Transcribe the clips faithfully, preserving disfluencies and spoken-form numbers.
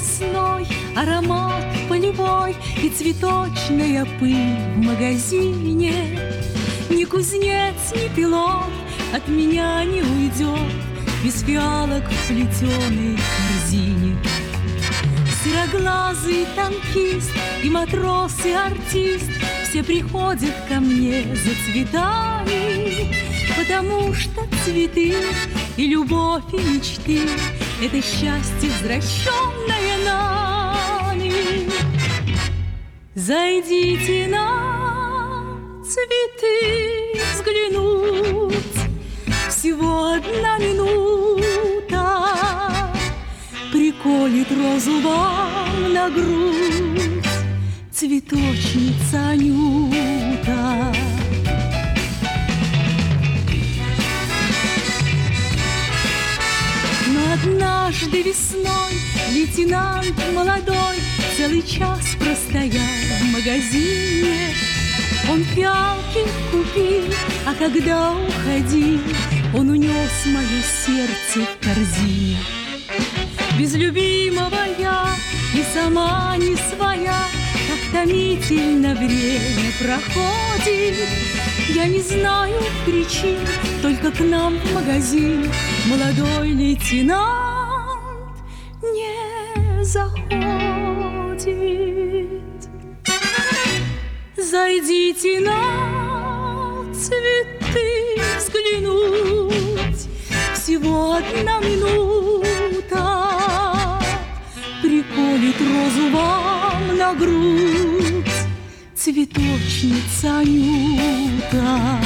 весной аромат полевой и цветочная пыль в магазине. Ни кузнец, ни пилот от меня не уйдет без фиалок в плетеной корзине. Сероглазый танкист и матрос, и артист все приходят ко мне за цветами, потому что цветы и любовь, и мечты — это счастье, возвращенное нами. Зайдите на цветы взглянуть, всего одна минута приколет розу вам на грудь цветочница Анюта. Но однажды весной лейтенант молодой целый час простоял в магазине. Он фиалки купил, а когда уходил, он унес мое сердце в корзине. Без любимого я и сама не своя, как томительно время проходит. Я не знаю причин, только к нам в магазин молодой лейтенант не заходит. Зайдите на цветы взглянуть, всего одна минута приколет розу вам на грудь цветочница Анюта.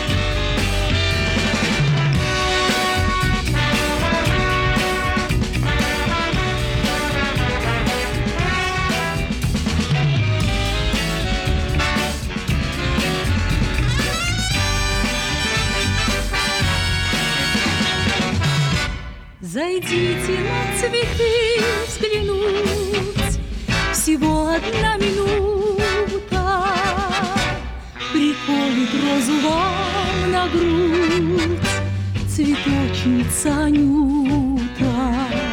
Зайдите на цветы взглянуть, всего одна минута приколет розу вам на грудь цветочница Анюта.